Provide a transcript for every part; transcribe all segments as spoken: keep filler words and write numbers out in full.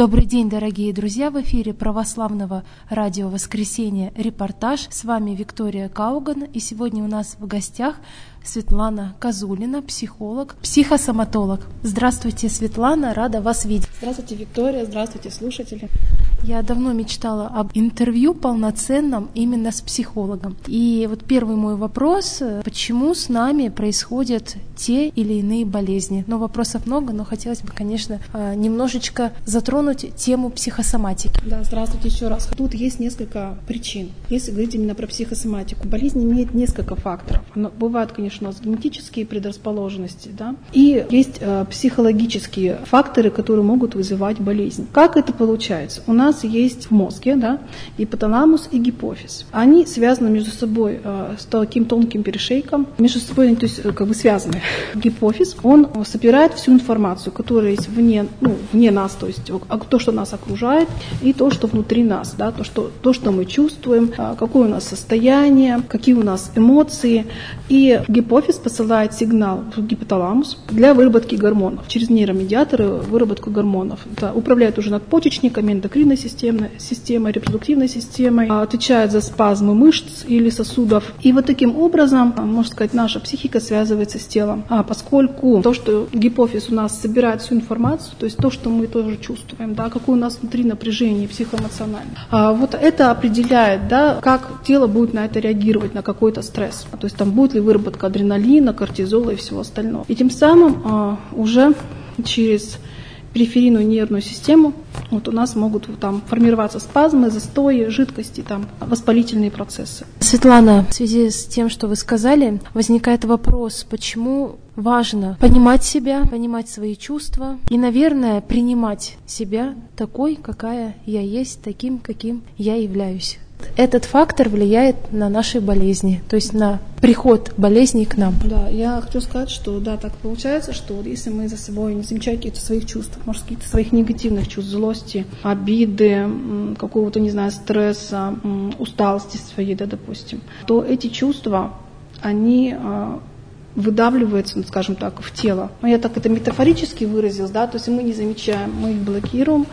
Добрый день, дорогие друзья! В эфире православного радио «Воскресенье» репортаж. С вами Виктория Кауган. И сегодня у нас в гостях Светлана Козулина, психолог, психосоматолог. Здравствуйте, Светлана, рада вас видеть. Здравствуйте, Виктория, здравствуйте, слушатели. Я давно мечтала об интервью полноценном именно с психологом. И вот первый мой вопрос: почему с нами происходят те или иные болезни? Ну, вопросов много, но хотелось бы, конечно, немножечко затронуть тему психосоматики. Да, здравствуйте еще раз. Тут есть несколько причин. Если говорить именно про психосоматику, болезнь имеет несколько факторов. Она, бывают, конечно, у нас генетические предрасположенности, да, и есть э, психологические факторы, которые могут вызывать болезнь. Как это получается? У нас есть в мозге, да, гипоталамус и гипофиз. Они связаны между собой э, с таким тонким перешейком, между собой, то есть как бы связаны. Гипофиз, он собирает всю информацию, которая есть вне, ну, вне нас, то есть то, что нас окружает, и то, что внутри нас, да, то, что, то, что мы чувствуем, э, какое у нас состояние, какие у нас эмоции. И гипофиз посылает сигнал в гипоталамус для выработки гормонов. Через нейромедиаторы выработку гормонов. Это управляет уже надпочечниками, эндокринной системой, системой, репродуктивной системой, отвечает за спазмы мышц или сосудов. И вот таким образом, можно сказать, наша психика связывается с телом. А поскольку то, что гипофиз у нас собирает всю информацию, то есть то, что мы тоже чувствуем, да, какое у нас внутри напряжение психоэмоциональное, а вот это определяет, да, как тело будет на это реагировать, на какой-то стресс. То есть там будет ли выработка адреналина, кортизола и всего остального. И тем самым а, уже через периферийную нервную систему вот у нас могут там формироваться спазмы, застои, жидкости, там, воспалительные процессы. Светлана, в связи с тем, что вы сказали, возникает вопрос, почему важно понимать себя, понимать свои чувства и, наверное, принимать себя такой, какая я есть, таким, каким я являюсь. Этот фактор влияет на наши болезни, то есть на приход болезней к нам. Да, я хочу сказать, что да, так получается, что вот если мы за собой не замечаем каких-то своих чувств, может, каких-то своих негативных чувств, злости, обиды, какого-то, не знаю, стресса, усталости своей, да, допустим, то эти чувства, они выдавливаются, ну, скажем так, в тело. Но я так это метафорически выразилась, да, то есть мы не замечаем, мы их блокируем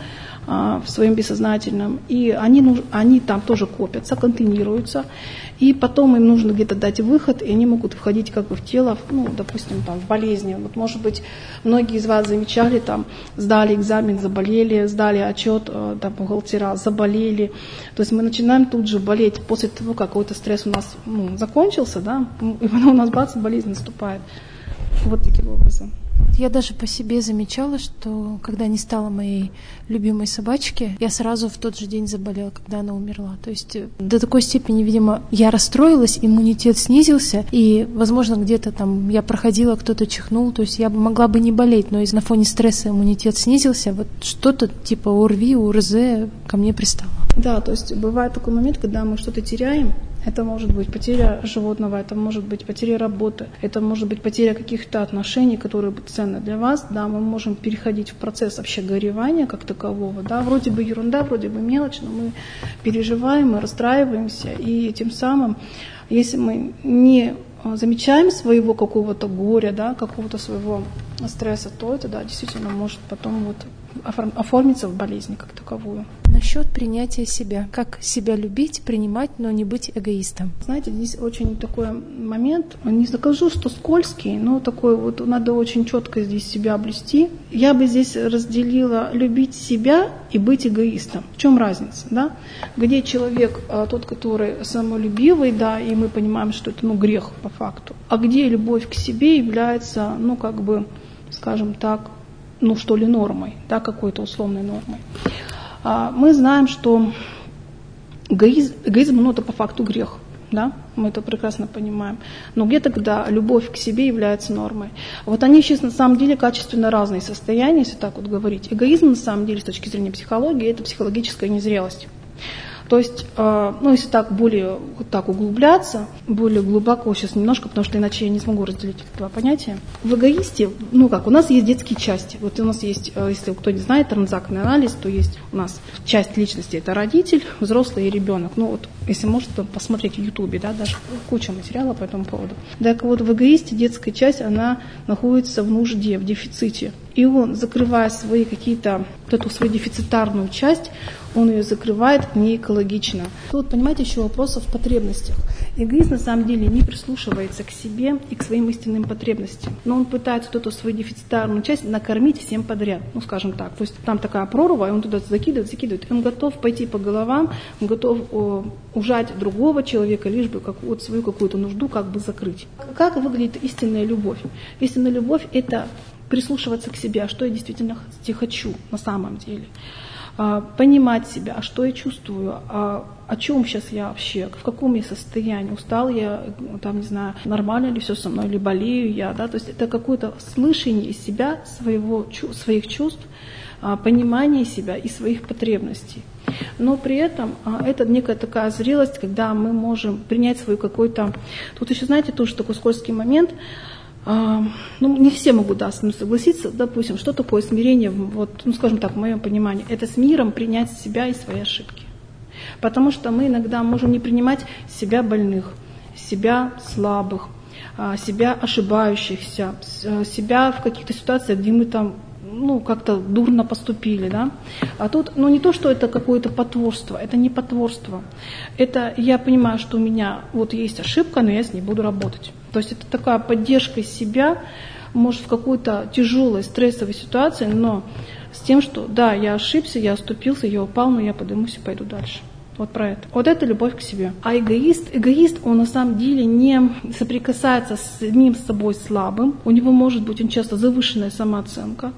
в своем бессознательном, и они, они там тоже копятся, контейнируются, и потом им нужно где-то дать выход, и они могут входить как бы в тело, ну, допустим, там, в болезни. Вот, может быть, многие из вас замечали, там, сдали экзамен, заболели, сдали отчет, там, бухгалтера, заболели. То есть мы начинаем тут же болеть после того, как какой-то стресс у нас, ну, закончился, да, и потом у нас бац, болезнь наступает. Вот таким образом. Я даже по себе замечала, что когда не стало моей любимой собачки, я сразу в тот же день заболела, когда она умерла. То есть до такой степени, видимо, я расстроилась, иммунитет снизился, и, возможно, где-то там я проходила, кто-то чихнул, то есть я могла бы не болеть, но на фоне стресса иммунитет снизился, вот что-то типа ОРВИ, ОРЗ ко мне пристало. Да, то есть бывает такой момент, когда мы что-то теряем. Это может быть потеря животного, это может быть потеря работы, это может быть потеря каких-то отношений, которые ценны для вас. Да, мы можем переходить в процесс вообще горевания как такового. Да, вроде бы ерунда, вроде бы мелочь, но мы переживаем, мы расстраиваемся. И тем самым, если мы не замечаем своего какого-то горя, да, какого-то своего стресса, то это, да, действительно может потом вот оформиться в болезни как таковую. Насчет принятия себя. Как себя любить, принимать, но не быть эгоистом? Знаете, здесь очень такой момент, не скажу, что скользкий, но такой вот надо очень четко здесь себя обрести. Я бы здесь разделила любить себя и быть эгоистом. В чем разница, да? Где человек, тот, который самолюбивый, да, и мы понимаем, что это, ну, грех по факту, а где любовь к себе является, ну, как бы, скажем так, ну, что ли, нормой, да, какой-то условной нормой. Мы знаем, что эгоизм, эгоизм, ну, это по факту грех, да, мы это прекрасно понимаем. Но где тогда любовь к себе является нормой? Вот они сейчас на самом деле качественно разные состояния, если так вот говорить. Эгоизм на самом деле с точки зрения психологии это психологическая незрелость. То есть, ну, если так более вот так углубляться, более глубоко сейчас немножко, потому что иначе я не смогу разделить эти два понятия. В эгоисте, ну как, у нас есть детские части. Вот у нас есть, если кто не знает, транзактный анализ, то есть у нас часть личности – это родитель, взрослый и ребенок. Ну вот, если можете посмотреть в Ютубе, да, даже куча материала по этому поводу. Так вот, в эгоисте детская часть, она находится в нужде, в дефиците. И И он, закрывая свои какие-то, вот эту свою дефицитарную часть, он ее закрывает не экологично. Тут, понимаете, еще вопрос в потребностях. Эгоист на самом деле не прислушивается к себе и к своим истинным потребностям. Но он пытается вот эту свою дефицитарную часть накормить всем подряд. Ну, скажем так. То есть там такая прорва, и он туда закидывает, закидывает. Он готов пойти по головам, он готов о, ужать другого человека, лишь бы как, вот свою какую-то нужду как бы закрыть. Как выглядит истинная любовь? Истинная любовь – это прислушиваться к себе, а что я действительно хочу на самом деле. Понимать себя, а что я чувствую, а о чем сейчас я вообще, в каком я состоянии, устал я, там, не знаю, нормально ли все со мной, или болею я, да, то есть это какое-то слышание из себя, своего, своих чувств, понимание себя и своих потребностей. Но при этом это некая такая зрелость, когда мы можем принять свою какой-то... Тут еще, знаете, тоже такой скользкий момент. Ну, не все могут, да, с ним согласиться. Допустим, что такое смирение, вот, ну, скажем так, в моем понимании, это с миром принять себя и свои ошибки. Потому что мы иногда можем не принимать себя больных, себя слабых, себя ошибающихся, себя в каких-то ситуациях, где мы там, ну, как-то дурно поступили, да. А тут, ну, не то, что это какое-то потворство, это не потворство. Это я понимаю, что у меня вот есть ошибка, но я с ней буду работать. То есть это такая поддержка себя, может, в какой-то тяжелой, стрессовой ситуации, но с тем, что да, я ошибся, я оступился, я упал, но я поднимусь и пойду дальше. Вот про это. Вот это любовь к себе. А эгоист, эгоист, он на самом деле не соприкасается с самим собой слабым. У него может быть очень часто завышенная самооценка.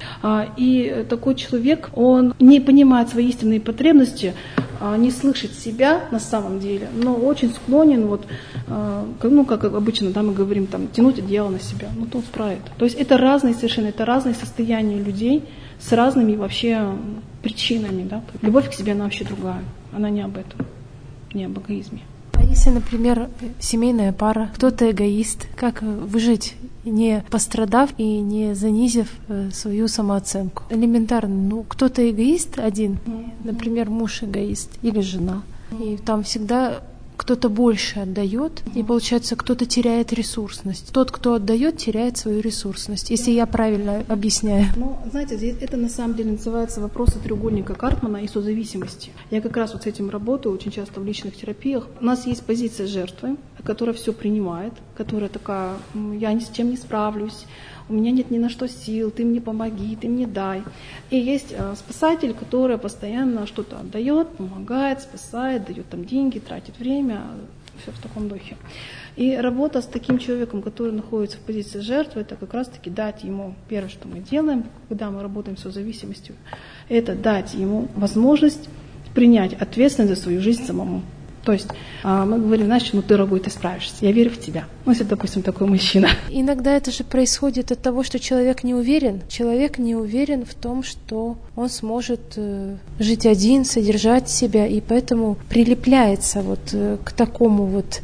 И такой человек, он не понимает свои истинные потребности, не слышит себя на самом деле, но очень склонен, вот, ну, как обычно, да, мы говорим, там, тянуть одеяло на себя. Ну, тут про это. То есть это разные совершенно, это разные состояния людей с разными вообще причинами. Да. Любовь к себе, она вообще другая. Она не об этом, не об эгоизме. А если, например, семейная пара, кто-то эгоист, как выжить, не пострадав и не занизив свою самооценку? Элементарно, ну, кто-то эгоист один, например, муж эгоист или жена, и там всегда кто-то больше отдает, и получается, кто-то теряет ресурсность. Тот, кто отдает, теряет свою ресурсность, если я правильно объясняю. Ну, знаете, здесь это на самом деле называется вопросы треугольника Карпмана и созависимости. Я как раз вот с этим работаю очень часто в личных терапиях. У нас есть позиция жертвы, которая все принимает, которая такая: я ни с чем не справлюсь, у меня нет ни на что сил, ты мне помоги, ты мне дай. И есть э, спасатель, который постоянно что-то отдает, помогает, спасает, дает там деньги, тратит время, все в таком духе. И работа с таким человеком, который находится в позиции жертвы, это как раз-таки дать ему, первое, что мы делаем, когда мы работаем с созависимостью, это дать ему возможность принять ответственность за свою жизнь самому. То есть мы говорим: знаешь, ну, дорогой, ты справишься, я верю в тебя. Ну, если, допустим, такой мужчина. Иногда это же происходит от того, что человек не уверен. Человек не уверен в том, что он сможет жить один, содержать себя, и поэтому прилепляется вот к такому вот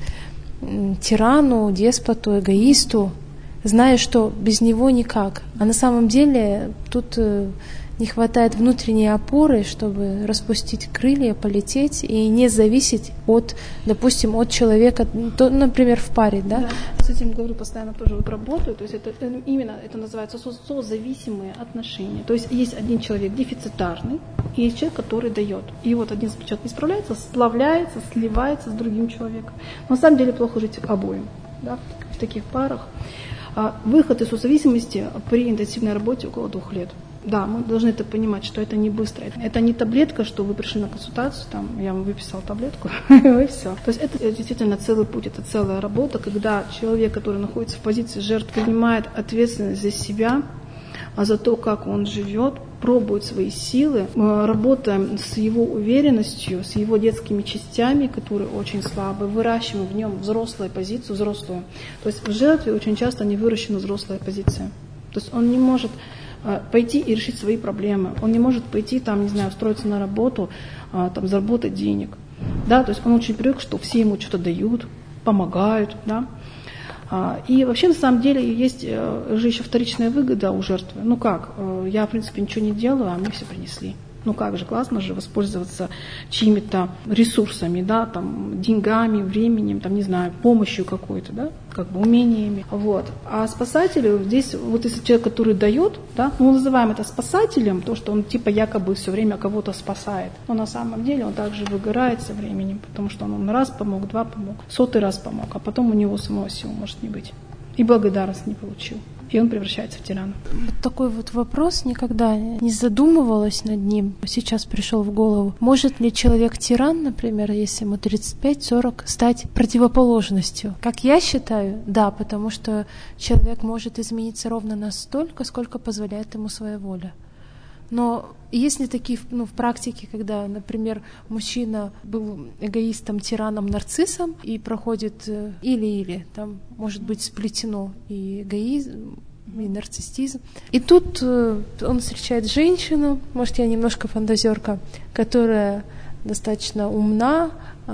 тирану, деспоту, эгоисту, зная, что без него никак. А на самом деле тут не хватает внутренней опоры, чтобы распустить крылья, полететь и не зависеть от, допустим, от человека, то, например, в паре, да? Да. С этим, говорю, постоянно тоже вот работаю. То есть это именно это называется созависимые отношения. То есть есть один человек дефицитарный, и есть человек, который дает. И вот один человек не справляется, сплавляется, сливается с другим человеком. Но на самом деле плохо жить обоим, да, в таких парах. А выход из созависимости при интенсивной работе около двух лет. Да, мы должны это понимать, что это не быстро. Это не таблетка, что вы пришли на консультацию, там, я вам выписал таблетку, и все. То есть это действительно целый путь, это целая работа, когда человек, который находится в позиции жертвы, принимает ответственность за себя, а за то, как он живет, пробует свои силы, работаем с его уверенностью, с его детскими частями, которые очень слабые, выращиваем в нем взрослую позицию, взрослую. То есть в жертве очень часто не выращена взрослая позиция. То есть он не может пойти и решить свои проблемы. Он не может пойти, там, не знаю, устроиться на работу, там, заработать денег. Да? То есть он очень привык, что все ему что-то дают, помогают. Да? И вообще, на самом деле, есть же еще вторичная выгода у жертвы. Ну как, я, в принципе, ничего не делаю, а мне все принесли. Ну как же, классно же воспользоваться чьими-то ресурсами, да, там, деньгами, временем, там, не знаю, помощью какой-то, да, как бы умениями. Вот. А спасателю здесь, вот если человек, который дает, да, мы называем это спасателем, то, что он типа якобы все время кого-то спасает. Но на самом деле он также выгорает со временем, потому что он раз помог, два помог, сотый раз помог, а потом у него самого сил может не быть. И благодарность не получил. И он превращается в тирана. Вот такой вот вопрос, никогда не задумывалась над ним, сейчас пришел в голову. Может ли человек-тиран, например, если ему тридцать пять сорок, стать противоположностью? Как я считаю, да, потому что человек может измениться ровно настолько, сколько позволяет ему своя воля. Но есть ли такие, ну, в практике, когда, например, мужчина был эгоистом, тираном, нарциссом и проходит или-или, там может быть сплетено и эгоизм, и нарциссизм. И тут он встречает женщину, может, я немножко фантазерка, которая достаточно умна,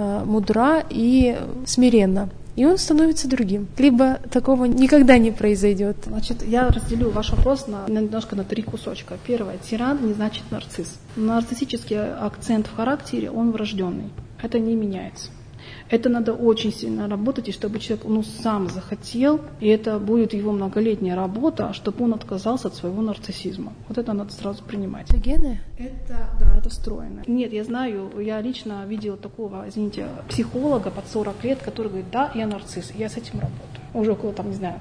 мудра и смиренна. И он становится другим. Либо такого никогда не произойдет. Значит, я разделю ваш вопрос на, немножко на три кусочка. Первое. Тиран не значит нарцисс. Нарциссический акцент в характере, он врожденный. Это не меняется. Это надо очень сильно работать, и чтобы человек ну, сам захотел, и это будет его многолетняя работа, чтобы он отказался от своего нарциссизма. Вот это надо сразу принимать. Это гены? Это, да, это встроено. Нет, я знаю, я лично видела такого, извините, психолога под сорок лет, который говорит, да, я нарцисс, я с этим работаю. Уже около, там, не знаю,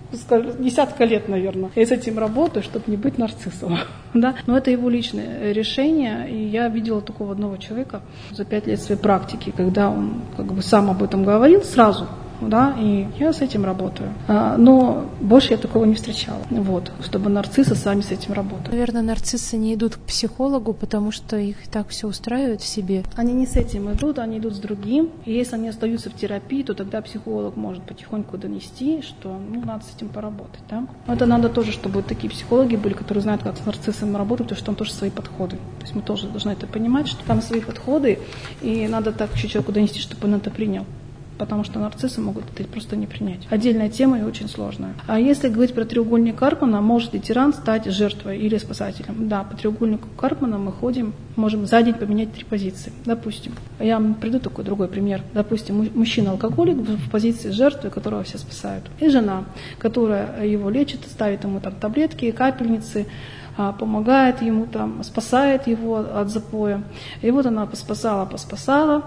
десятка лет, наверное. Я с этим работаю, чтобы не быть нарциссом. Да? Но это его личное решение. И я видела такого одного человека за пять лет своей практики, когда он как бы сам об этом говорил сразу. Да, и я с этим работаю. А, но больше я такого не встречала. Вот, чтобы нарциссы сами с этим работают. Наверное, нарциссы не идут к психологу, потому что их так все устраивает в себе. Они не с этим идут, они идут с другим. И если они остаются в терапии, то тогда психолог может потихоньку донести, что ну, надо с этим поработать. Да? Но это надо тоже, чтобы такие психологи были, которые знают, как с нарциссом работать, потому что там тоже свои подходы. То есть мы тоже должны это понимать, что там свои подходы, и надо так еще человеку донести, чтобы он это принял. Потому что нарциссы могут это просто не принять. Отдельная тема и очень сложная. А если говорить про треугольник Карпмана, может ли тиран стать жертвой или спасателем? Да, по треугольнику Карпмана мы ходим, можем за день поменять три позиции. Допустим, я вам приду такой другой пример. Допустим, мужчина-алкоголик в позиции жертвы, которого все спасают. И жена, которая его лечит, ставит ему там таблетки, капельницы, помогает ему, там, спасает его от запоя. И вот она поспасала, поспасала.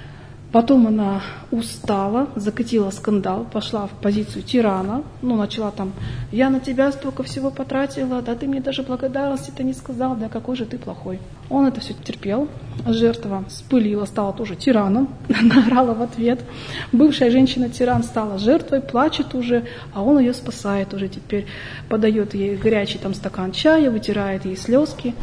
Потом она устала, закатила скандал, пошла в позицию тирана, ну, начала там, я на тебя столько всего потратила, да ты мне даже благодарности-то не сказал, да какой же ты плохой. Он это все терпел, жертва вспылила, стала тоже тираном, наорала в ответ. Бывшая женщина-тиран стала жертвой, плачет уже, а он ее спасает уже теперь, подает ей горячий там стакан чая, вытирает ей слезки.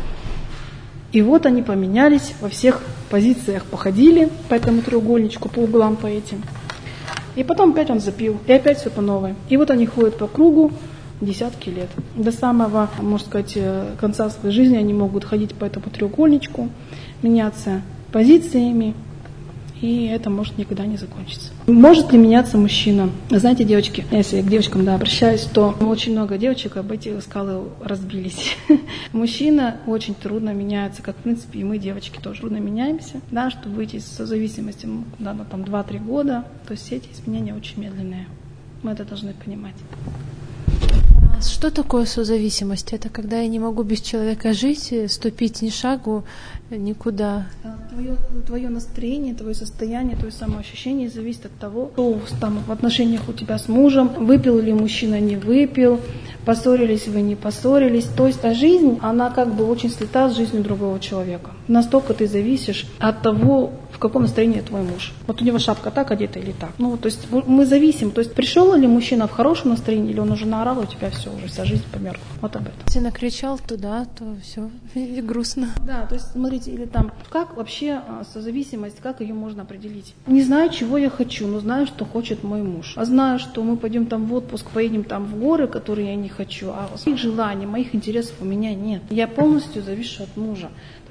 И вот они поменялись, во всех позициях походили по этому треугольничку, по углам по этим. И потом опять он запил, и опять все по новой. И вот они ходят по кругу десятки лет. До самого, можно сказать, конца своей жизни они могут ходить по этому треугольничку, меняться позициями, и это может никогда не закончиться. Может ли меняться мужчина? Знаете, девочки, если я к девочкам да, обращаюсь, то очень много девочек об эти скалы разбились. Мужчина очень трудно меняется, как в принципе и мы, девочки, тоже трудно меняемся, да, чтобы выйти из созависимости, да, ну, там два-три года, то есть все эти изменения очень медленные. Мы это должны понимать. Что такое созависимость? Это когда я не могу без человека жить, ступить ни шагу никуда. Твое, твое настроение, твое состояние, твое самоощущение зависит от того, что там в отношениях у тебя с мужем, выпил ли мужчина, не выпил, поссорились вы, не поссорились. То есть жизнь, она как бы очень слита с жизнью другого человека. Настолько ты зависишь от того, в каком настроении твой муж. Вот у него шапка так одета или так. Ну, то есть мы зависим. То есть пришел ли мужчина в хорошем настроении, или он уже наорал, у тебя все, уже вся жизнь померкла. Вот об этом. Если накричал туда, то все, и грустно. Да, то есть смотрите, или там, как вообще созависимость, как ее можно определить? Не знаю, чего я хочу, но знаю, что хочет мой муж. А знаю, что мы пойдем там в отпуск, поедем там в горы, которые я не хочу, а своих желаний, моих интересов у меня нет. Я полностью завишу от мужа. То есть у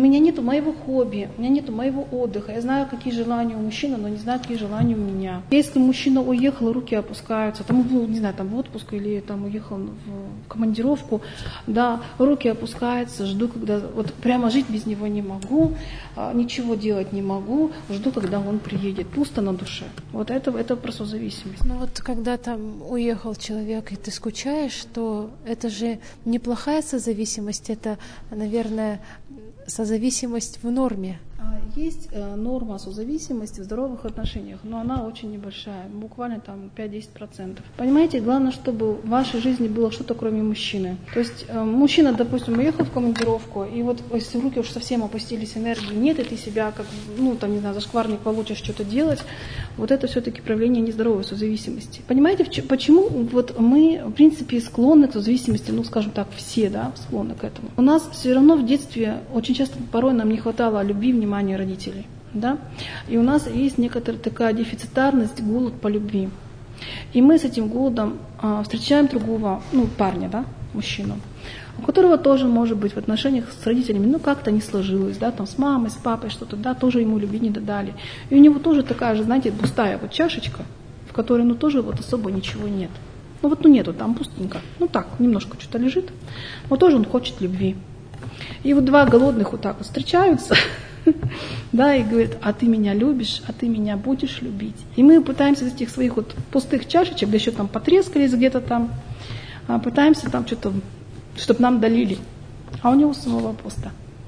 меня нет моего хобби, у меня нет моего отдыха. Я знаю, какие желания у мужчины, но не знаю, какие желания у меня. Если мужчина уехал, руки опускаются, там, не знаю, там в отпуск или там уехал в командировку, да, руки опускаются, жду, когда, вот прямо жить без него не могу, ничего делать не могу, жду, когда он приедет, пусто на душе. Вот это, это про созависимость. Ну вот когда там уехал человек, и ты скучаешь, то это же неплохая созависимость, это, наверное, созависимость в норме. Есть норма созависимости в здоровых отношениях, но она очень небольшая, буквально там пять-десять процентов. Понимаете, главное, чтобы в вашей жизни было что-то кроме мужчины. То есть мужчина, допустим, уехал в командировку, и вот если руки уж совсем опустились, энергии нет, и ты себя как, ну там, не знаю, зашкварник получишь что-то делать, вот это все-таки проявление нездоровой созависимости. Понимаете, почему вот мы, в принципе, склонны к созависимости, ну, скажем так, все, да, склонны к этому. У нас все равно в детстве очень часто, порой нам не хватало любви, внимания родителей, да, и у нас есть некоторая такая дефицитарность, голод по любви. И мы с этим голодом а, встречаем другого, ну, парня, да, мужчину, у которого тоже может быть в отношениях с родителями, ну, как-то не сложилось, да, там, с мамой, с папой что-то, да, тоже ему любви не додали. И у него тоже такая же, знаете, пустая вот чашечка, в которой, ну, тоже вот особо ничего нет. Ну, вот, ну, нету, там пустенько, ну, так, немножко что-то лежит, но тоже он хочет любви. И вот два голодных вот так вот встречаются, да, и говорит, а ты меня любишь, а ты меня будешь любить. И мы пытаемся из этих своих вот пустых чашечек, да еще там потрескались где-то там, пытаемся там что-то, чтобы нам долили. А у него самого пусто.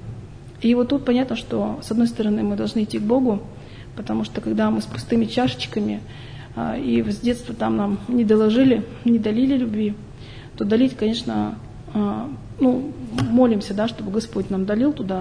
И вот тут понятно, что с одной стороны мы должны идти к Богу, потому что когда мы с пустыми чашечками, и с детства там нам не доложили, не долили любви, то долить, конечно, ну, молимся, да, чтобы Господь нам долил туда,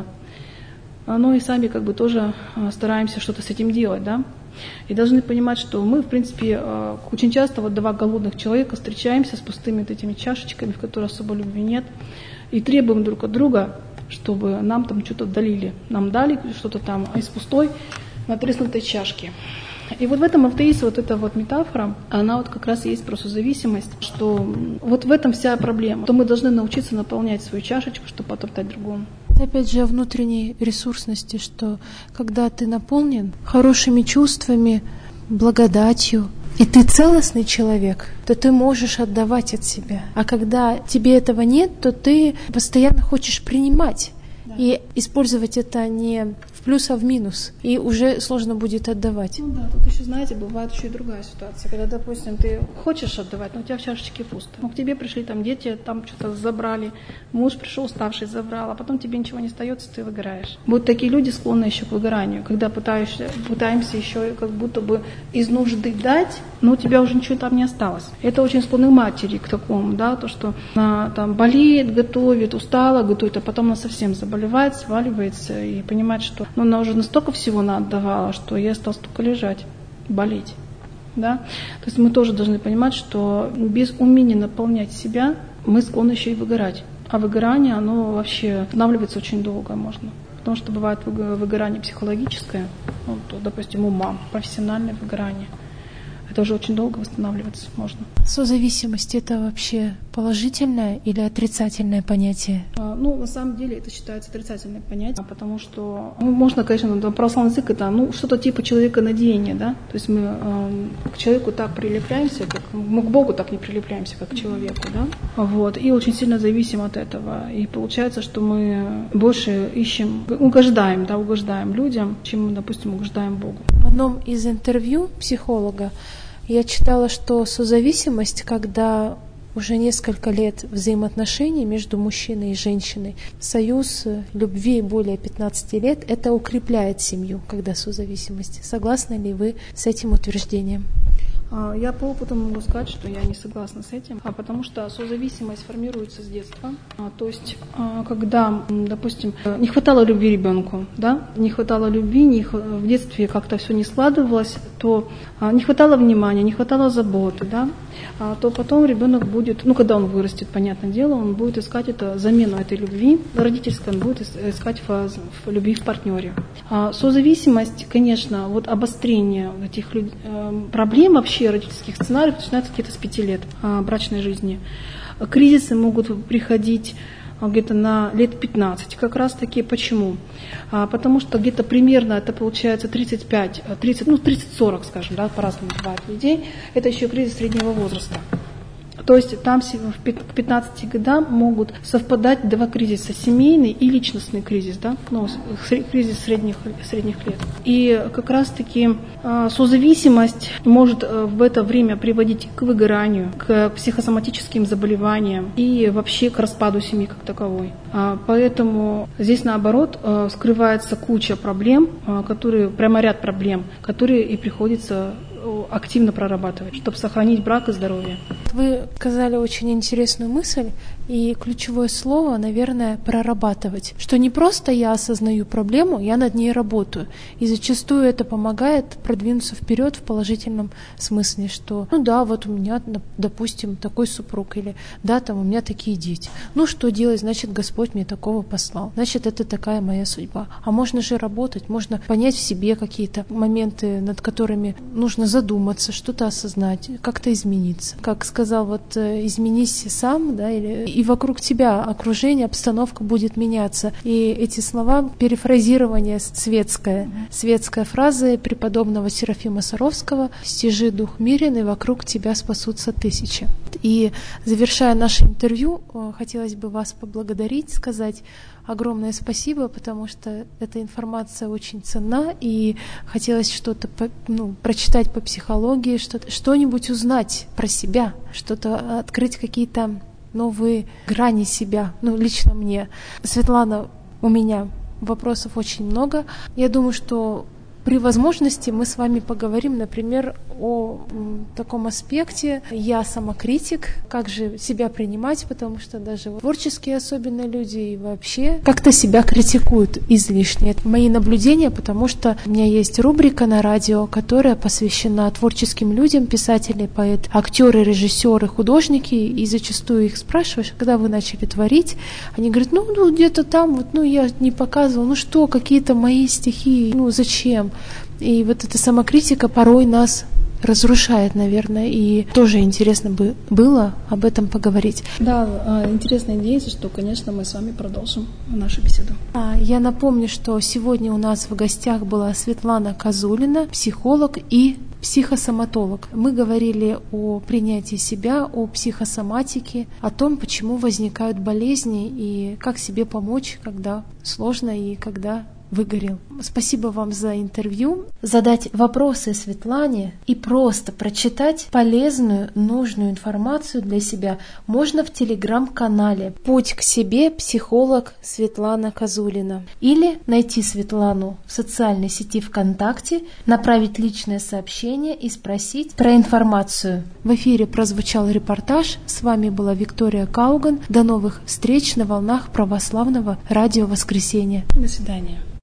но и сами как бы тоже стараемся что-то с этим делать, да. И должны понимать, что мы, в принципе, очень часто вот два голодных человека встречаемся с пустыми вот этими чашечками, в которых особо любви нет, и требуем друг от друга, чтобы нам там что-то долили. Нам дали что-то там из пустой натреснутой чашки. И вот в этом автоисе вот эта вот метафора, она вот как раз и есть про созависимость, что вот в этом вся проблема, что мы должны научиться наполнять свою чашечку, чтобы потом дать другому. Опять же о внутренней ресурсности, что когда ты наполнен хорошими чувствами, благодатью, и ты целостный человек, то ты можешь отдавать от себя. А когда тебе этого нет, то ты постоянно хочешь принимать. Да. И использовать это не в плюс, а в минус. И уже сложно будет отдавать. Ну да, тут еще, знаете, бывает еще и другая ситуация. Когда, допустим, ты хочешь отдавать, но у тебя в чашечке пусто. Ну, к тебе пришли там дети, там что-то забрали, муж пришел уставший, забрал, а потом тебе ничего не остается, ты выгораешь. Будут такие люди, склонны еще к выгоранию, когда пытаешься, пытаемся еще как будто бы из нужды дать, но у тебя уже ничего там не осталось. Это очень склонны матери к такому, да, то, что она там болеет, готовит, устала, готовит, а потом она совсем заболевает, сваливается и понимает, что ну, она уже настолько всего отдавала, что ей осталось только лежать, болеть. Да? То есть мы тоже должны понимать, что без умения наполнять себя мы склонны еще и выгорать. А выгорание, оно вообще останавливается очень долго можно. Потому что бывает выгорание психологическое, ну, то, допустим, у мам, профессиональное выгорание. Это уже очень долго восстанавливаться можно. Созависимость — это вообще положительное или отрицательное понятие? А, ну, на самом деле это считается отрицательное понятие, потому что, ну, можно, конечно, православный язык это ну, что-то типа человеконадеяния, да, то есть мы э, к человеку так прилепляемся, как мы к Богу так не прилепляемся, как к человеку, да, вот, и очень сильно зависим от этого, и получается, что мы больше ищем, угождаем, да, угождаем людям, чем мы, допустим, угождаем Богу. В одном из интервью психолога я читала, что созависимость, когда уже несколько лет взаимоотношений между мужчиной и женщиной, союз любви более пятнадцати лет, это укрепляет семью, когда созависимость. Согласны ли вы с этим утверждением? Я по опыту могу сказать, что я не согласна с этим, а потому что созависимость формируется с детства. То есть, когда, допустим, не хватало любви ребенку, да, не хватало любви, не, в детстве как-то все не складывалось, то не хватало внимания, не хватало заботы, да, то потом ребенок будет, ну, когда он вырастет, понятное дело, он будет искать это, замену этой любви родительской, он будет искать в, в любви в партнере. А созависимость, конечно, вот обострение этих проблем вообще родительских сценариев начинается где-то с пяти лет а, брачной жизни. Кризисы могут приходить где-то на лет пятнадцать как раз таки. Почему? А, потому что где-то примерно это получается тридцать пять, тридцать, ну тридцать-сорок, скажем, да, по-разному бывает людей, это еще кризис среднего возраста. То есть там к пятнадцати годам могут совпадать два кризиса: семейный и личностный кризис, да, ну, кризис средних, средних лет. И как раз-таки э, созависимость может э, в это время приводить к выгоранию, к психосоматическим заболеваниям и вообще к распаду семьи как таковой. А, поэтому здесь наоборот э, скрывается куча проблем, э, которые, прямо ряд проблем, которые и приходится активно прорабатывать, чтобы сохранить брак и здоровье. Вы сказали очень интересную мысль, и ключевое слово, наверное, прорабатывать. Что не просто я осознаю проблему, я над ней работаю. И зачастую это помогает продвинуться вперед в положительном смысле, что ну да, вот у меня, допустим, такой супруг, или да, там у меня такие дети. Ну что делать, значит, Господь мне такого послал. Значит, это такая моя судьба. А можно же работать, можно понять в себе какие-то моменты, над которыми нужно задуматься, что-то осознать, как-то измениться. Как сказал, вот изменись сам, да, или и вокруг тебя окружение, обстановка будет меняться. И эти слова, перефразирование светское, светская фраза преподобного Серафима Саровского: «Стяжи дух мирен, и вокруг тебя спасутся тысячи». И завершая наше интервью, хотелось бы вас поблагодарить, сказать огромное спасибо, потому что эта информация очень ценна, и хотелось что-то ну, прочитать по психологии, что-то, что-нибудь узнать про себя, что-то открыть, какие-то новые грани себя, ну, лично мне. Светлана, у меня вопросов очень много. Я думаю, что при возможности мы с вами поговорим, например, о м, таком аспекте. Я самокритик, как же себя принимать, потому что даже творческие особенно люди и вообще как-то себя критикуют излишне. Это мои наблюдения, потому что у меня есть рубрика на радио, которая посвящена творческим людям, писатели, поэты, актеры, режиссеры, художники, и зачастую их спрашиваешь, когда вы начали творить, они говорят, ну, ну где-то там, вот, ну я не показывал, ну что, какие-то мои стихи, ну зачем? И вот эта самокритика порой нас разрушает, наверное, и тоже интересно бы было об этом поговорить. Да, интересная идея, что, конечно, мы с вами продолжим нашу беседу. Я напомню, что сегодня у нас в гостях была Светлана Козулина, психолог и психосоматолог. Мы говорили о принятии себя, о психосоматике, о том, почему возникают болезни и как себе помочь, когда сложно и когда выгорел. Спасибо вам за интервью. Задать вопросы Светлане и просто прочитать полезную, нужную информацию для себя можно в телеграм-канале «Путь к себе. Психолог Светлана Козулина». Или найти Светлану в социальной сети ВКонтакте, направить личное сообщение и спросить про информацию. В эфире прозвучал репортаж. С вами была Виктория Кауган. До новых встреч на волнах православного радио «Воскресенье». До свидания.